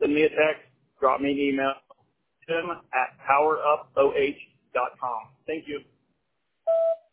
send me a text, drop me an email, tim@powerupoh.com. Thank you.